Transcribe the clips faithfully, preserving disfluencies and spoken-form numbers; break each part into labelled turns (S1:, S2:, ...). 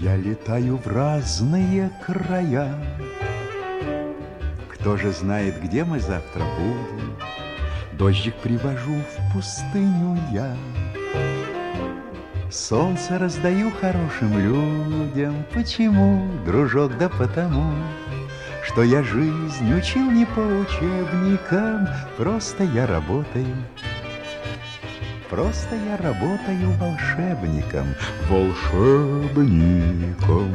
S1: Я летаю в разные края. Кто же знает, где мы завтра будем? Дождик привожу в пустыню я. Солнце раздаю хорошим людям. Почему, дружок? Да потому, что я жизнь учил не по учебникам. Просто я работаю. Просто я работаю волшебником. Волшебником.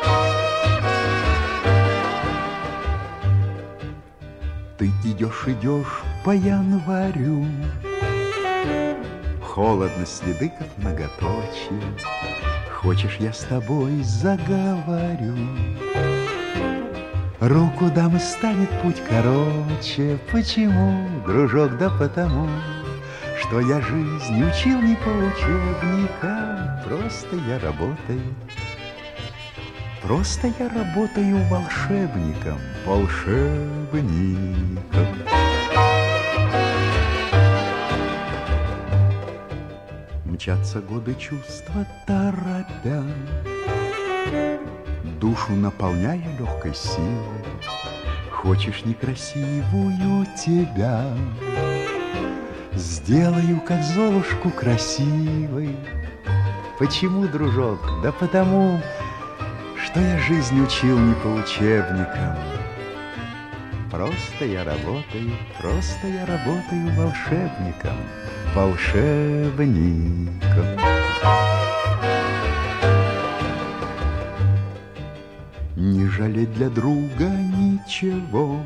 S1: Ты идешь, идешь по январю. Холодно, следы как многоточие. Хочешь, я с тобой заговорю? Руку дам, и станет путь короче. Почему, дружок? Да потому, что я жизнь учил не по учебникам. Просто я работаю. Просто я работаю волшебником. Волшебником. Мчатся годы чувства торопя, душу наполняя легкой силой. Хочешь некрасивую тебя, сделаю, как Золушку, красивой. Почему, дружок? Да потому, что я жизнь учил не по учебникам. Просто я работаю, просто я работаю волшебником. Волшебником. Не жалеть для друга ничего,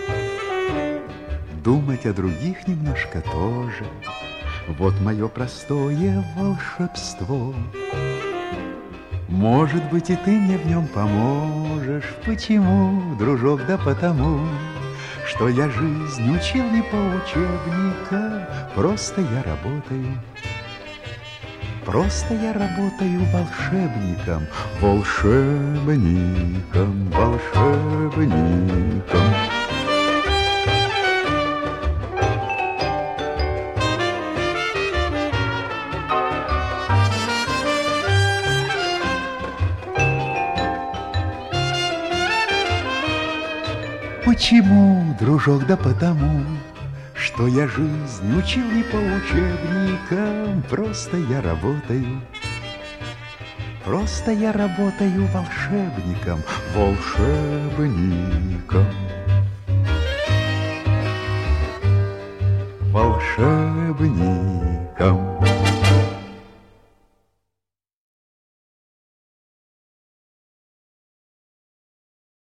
S1: думать о других немножко тоже. Вот мое простое волшебство. Может быть, и ты мне в нем поможешь. Почему, дружок? Да потому, что я жизнь учил не по учебникам. Просто я работаю. Просто я работаю волшебником. Волшебником, волшебником. Почему, дружок? Да потому, что я жизнь учил не по учебникам. Просто я работаю. Просто я работаю волшебником. Волшебником. Волшебником.